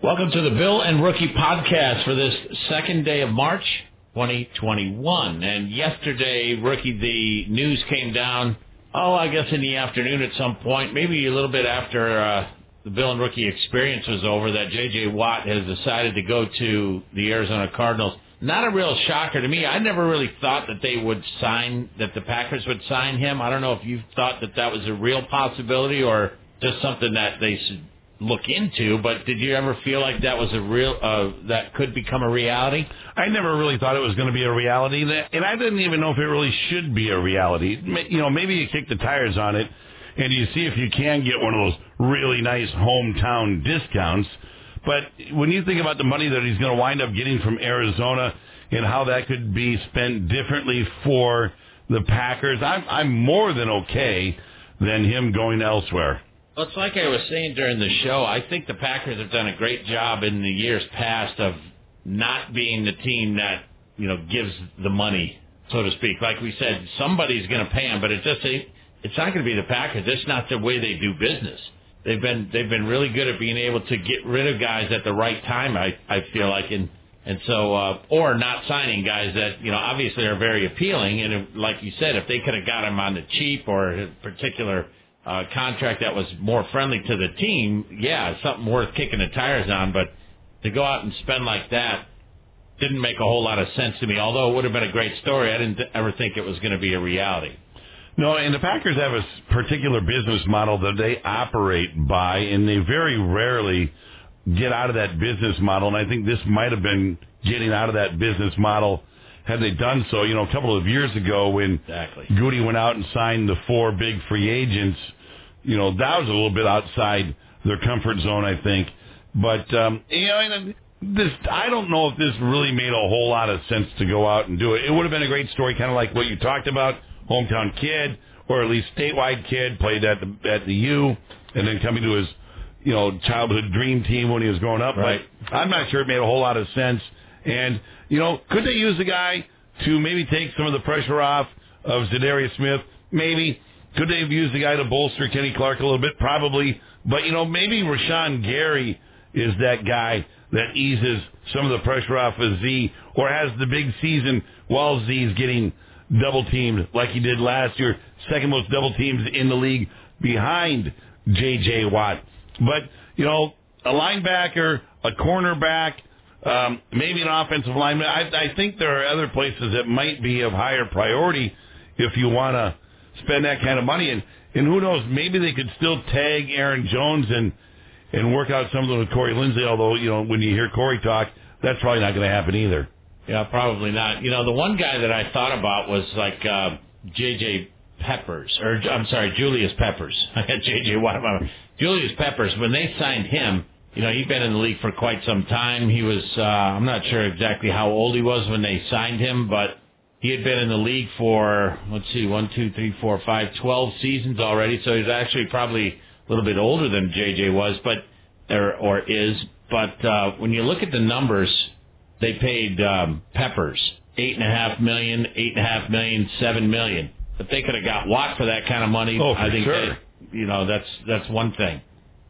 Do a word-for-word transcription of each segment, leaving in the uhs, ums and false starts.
Welcome to the Bill and Rookie podcast for this second day of March twenty twenty-one. And yesterday, Rookie, the news came down, oh, I guess in the afternoon at some point, maybe a little bit after uh, the Bill and Rookie experience was over, that J J. Watt has decided to go to the Arizona Cardinals. Not a real shocker to me. I never really thought that they would sign, that the Packers would sign him. I don't know if you thought that that was a real possibility or just something that they should look into, but did you ever feel like that was a real, uh, that could become a reality? I never really thought it was going to be a reality, and I didn't even know if it really should be a reality. You know, maybe you kick the tires on it, and you see if you can get one of those really nice hometown discounts. But when you think about the money that he's going to wind up getting from Arizona and how that could be spent differently for the Packers, I'm, I'm more than okay than him going elsewhere. Well, it's like I was saying during the show, I think the Packers have done a great job in the years past of not being the team that, you know, gives the money, so to speak. Like we said, somebody's going to pay them, but it just it's not going to be the Packers. It's not the way they do business. They've been they've been really good at being able to get rid of guys at the right time, I, I feel like, and and so uh, or not signing guys that, you know, obviously are very appealing. And if, like you said, if they could have got him on the cheap or a particular Uh, contract that was more friendly to the team, yeah, it's something worth kicking the tires on, but to go out and spend like that didn't make a whole lot of sense to me, although it would have been a great story. I didn't ever think it was going to be a reality. No, and the Packers have a particular business model that they operate by, and they very rarely get out of that business model, and I think this might have been getting out of that business model had they done so. You know, a couple of years ago when exactly. Goody went out and signed the four big free agents, you know, that was a little bit outside their comfort zone, I think. But, um, you know, this, I don't know if this really made a whole lot of sense to go out and do it. It would have been a great story, kind of like what you talked about, hometown kid, or at least statewide kid, played at the, at the U, and then coming to his, you know, childhood dream team when he was growing up. Right. But I'm not sure it made a whole lot of sense. And, you know, could they use the guy to maybe take some of the pressure off of Zadarius Smith? Maybe. Could they have used the guy to bolster Kenny Clark a little bit? Probably. But, you know, maybe Rashawn Gary is that guy that eases some of the pressure off of Z or has the big season while Z's getting double-teamed like he did last year, second most double teams in the league behind J J. Watt. But, you know, a linebacker, a cornerback, Um, maybe an offensive lineman. I, I think there are other places that might be of higher priority if you want to spend that kind of money. And, and who knows, maybe they could still tag Aaron Jones and and work out something with Corey Linsley, although, you know, when you hear Corey talk, that's probably not going to happen either. Yeah, probably not. You know, the one guy that I thought about was like uh, J J. Peppers, or I'm sorry, Julius Peppers. I got J J. Watt. Julius Peppers, when they signed him, you know, he'd been in the league for quite some time. He was, uh, I'm not sure exactly how old he was when they signed him, but he had been in the league for, let's see, one, two, three, four, five, twelve seasons already. So he's actually probably a little bit older than J J was, but, or, or is. But, uh, when you look at the numbers, they paid, um, Peppers eight and a half million, eight and a half million, seven million. If they could have got Watt for that kind of money, oh, for I think, sure. they, you know, that's, that's one thing.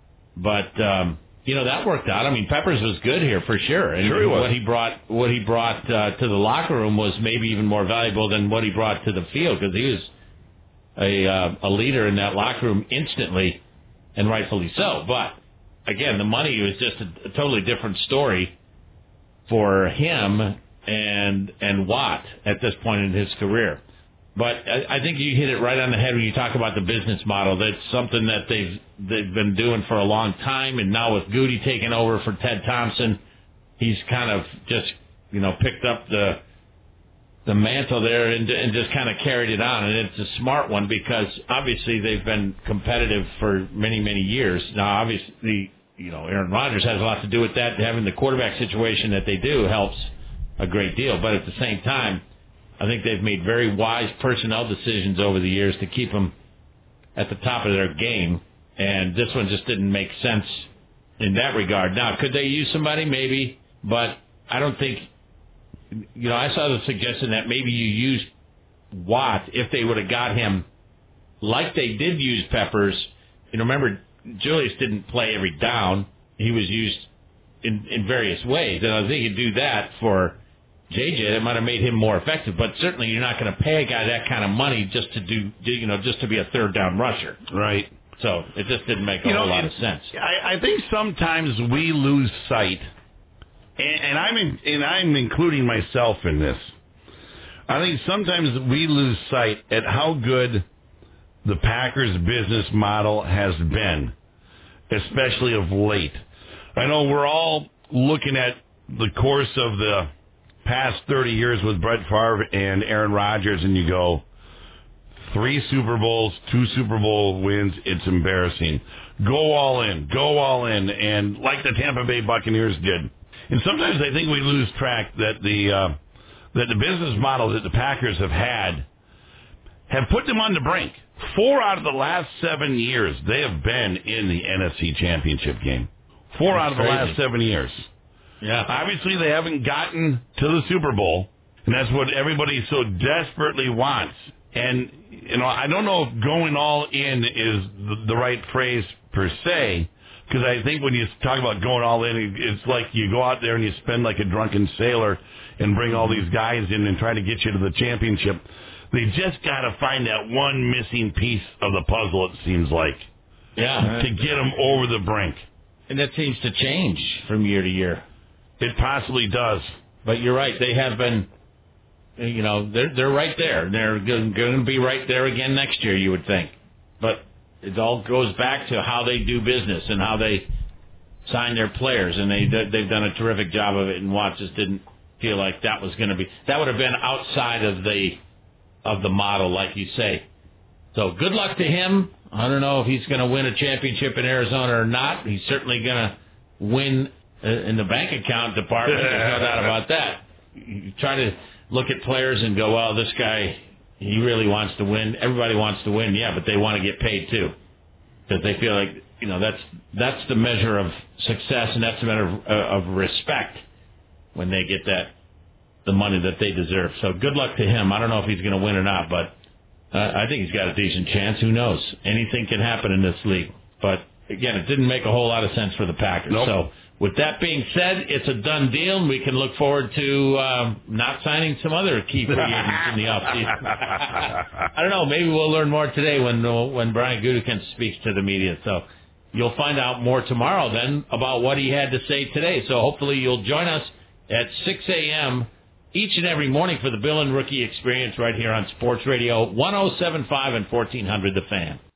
But, um, you know, that worked out. I mean, Peppers was good here for sure. And sure he was. what he brought, what he brought uh, to the locker room was maybe even more valuable than what he brought to the field, because he was a uh, a leader in that locker room instantly, and rightfully so. But again, the money was just a, a totally different story for him and and Watt at this point in his career. But I, I think you hit it right on the head when you talk about the business model. That's something that they've they've been doing for a long time, and now with Goody taking over for Ted Thompson, he's kind of just, you know, picked up the the mantle there and, and just kind of carried it on. And it's a smart one because obviously they've been competitive for many, many years. Now, obviously, you know, Aaron Rodgers has a lot to do with that. Having the quarterback situation that they do helps a great deal. But at the same time, I think they've made very wise personnel decisions over the years to keep them at the top of their game, and this one just didn't make sense in that regard. Now, could they use somebody? Maybe, but I don't think, you know, I saw the suggestion that maybe you use Watt if they would have got him like they did use Peppers. You know, remember, Julius didn't play every down. He was used in, in various ways. And I think you do that for J J, it might have made him more effective. But certainly, you're not going to pay a guy that kind of money just to do, do you know, just to be a third down rusher. Right. So it just didn't make a you whole know, lot of sense. I, I think sometimes we lose sight, and, and I'm in, and I'm including myself in this. I think sometimes we lose sight at how good the Packers' business model has been, especially of late. I know we're all looking at the course of the past thirty years with Brett Favre and Aaron Rodgers, and you go, three Super Bowls, two Super Bowl wins, it's embarrassing. Go all in, go all in, and like the Tampa Bay Buccaneers did. And sometimes I think we lose track that the uh, that the business model that the Packers have had have put them on the brink. Four out of the last seven years, they have been in the N F C Championship game. Four That's out of the crazy. last seven years. Yeah. Obviously, they haven't gotten to the Super Bowl, and that's what everybody so desperately wants. And, you know, I don't know if going all in is the, the right phrase per se, because I think when you talk about going all in, it's like you go out there and you spend like a drunken sailor and bring all these guys in and try to get you to the championship. They just got to find that one missing piece of the puzzle, it seems like, Yeah. to get them over the brink. And that seems to change from year to year. It possibly does. But you're right. They have been, you know, they're they're right there. They're going to be right there again next year, you would think. But it all goes back to how they do business and how they sign their players. And they, they've done a terrific job of it. And Watt just didn't feel like that was going to be, that would have been outside of the, of the model, like you say. So good luck to him. I don't know if he's going to win a championship in Arizona or not. He's certainly going to win in the bank account department. There's no doubt about that. You try to look at players and go, well, this guy, he really wants to win. Everybody wants to win, yeah, but they want to get paid too, because they feel like, you know, that's that's the measure of success, and that's the measure of, uh, of respect when they get that the money that they deserve. So good luck to him. I don't know if he's going to win or not, but uh, I think he's got a decent chance. Who knows? Anything can happen in this league. But again, it didn't make a whole lot of sense for the Packers. Nope. So with that being said, it's a done deal, and we can look forward to um, not signing some other key free agents in the offseason. I don't know. Maybe we'll learn more today when uh, when Brian Gutekunst speaks to the media. So you'll find out more tomorrow then about what he had to say today. So hopefully you'll join us at six a.m. each and every morning for the Bill and Rookie Experience right here on Sports Radio one oh seven point five and fourteen hundred The Fan.